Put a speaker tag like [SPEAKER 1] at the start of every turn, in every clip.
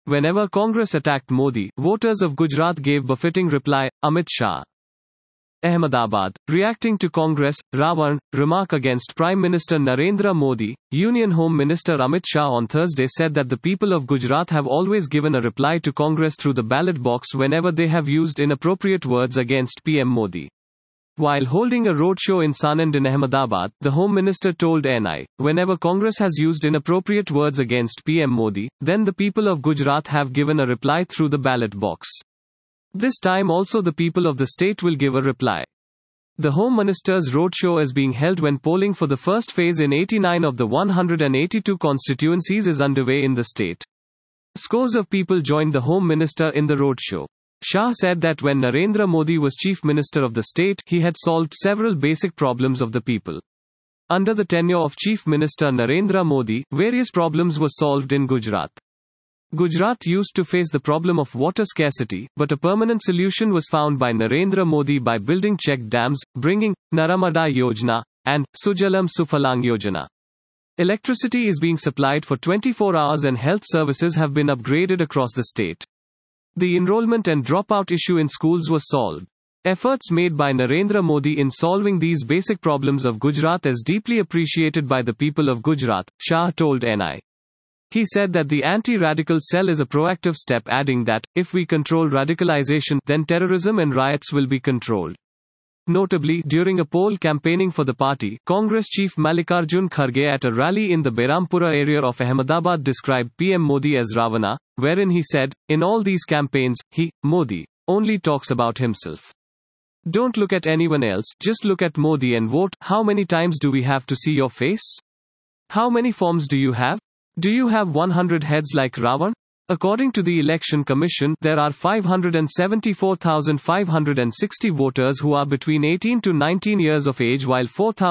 [SPEAKER 1] Whenever Congress attacked Modi, voters of Gujarat gave befitting reply, Amit Shah. Ahmedabad. Reacting to Congress, Ravan, remark against Prime Minister Narendra Modi, Union Home Minister Amit Shah on Thursday said that the people of Gujarat have always given a reply to Congress through the ballot box whenever they have used inappropriate words against PM Modi. While holding a roadshow in Sanand in Ahmedabad, the Home Minister told NI, whenever Congress has used inappropriate words against PM Modi, then the people of Gujarat have given a reply through the ballot box. This time also the people of the state will give a reply. The Home Minister's roadshow is being held when polling for the first phase in 89 of the 182 constituencies is underway in the state. Scores of people joined the Home Minister in the roadshow. Shah said that when Narendra Modi was Chief Minister of the state, he had solved several basic problems of the people. Under the tenure of Chief Minister Narendra Modi, various problems were solved in Gujarat. Gujarat used to face the problem of water scarcity, but a permanent solution was found by Narendra Modi by building check dams, bringing Narmada Yojana and Sujalam Sufalang Yojana. Electricity is being supplied for 24 hours and health services have been upgraded across the state. The enrollment and dropout issue in schools was solved. Efforts made by Narendra Modi in solving these basic problems of Gujarat is deeply appreciated by the people of Gujarat, Shah told NI. He said that the anti-radical cell is a proactive step, adding that, if we control radicalization, then terrorism and riots will be controlled. Notably, during a poll campaigning for the party, Congress chief Mallikarjun Kharge at a rally in the Berampura area of Ahmedabad described PM Modi as Ravana, wherein he said, in all these campaigns, he, Modi, only talks about himself. Don't look at anyone else, just look at Modi and vote. How many times do we have to see your face? How many forms do you have? Do you have 100 heads like Ravan? According to the Election Commission, there are 574,560 voters who are between 18 to 19 years of age, while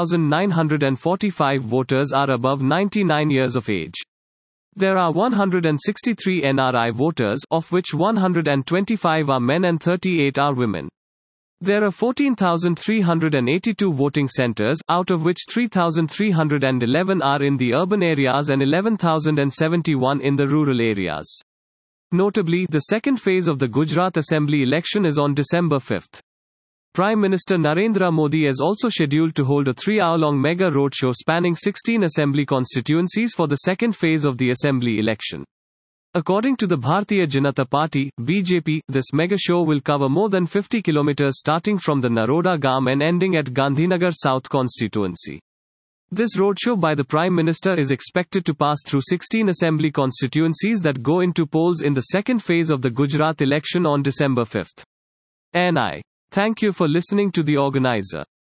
[SPEAKER 1] 4,945 voters are above 99 years of age. There are 163 NRI voters, of which 125 are men and 38 are women. There are 14,382 voting centers, out of which 3,311 are in the urban areas and 11,071 in the rural areas. Notably, the second phase of the Gujarat Assembly election is on December 5. Prime Minister Narendra Modi is also scheduled to hold a 3-hour-long mega roadshow spanning 16 assembly constituencies for the second phase of the assembly election. According to the Bharatiya Janata Party, BJP, this mega show will cover more than 50 kilometers starting from the Naroda Gam and ending at Gandhinagar South constituency. This roadshow by the Prime Minister is expected to pass through 16 assembly constituencies that go into polls in the second phase of the Gujarat election on December 5. NI. Thank you for listening to the organizer.